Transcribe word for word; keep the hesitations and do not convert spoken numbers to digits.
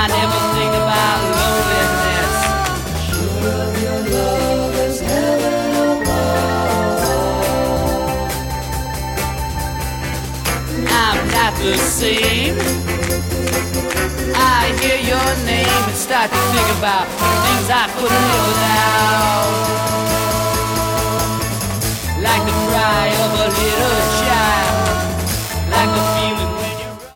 I never think about loneliness. Sure of your love is heaven above. I'm not the same. I hear your name and start to think about things I couldn't live without.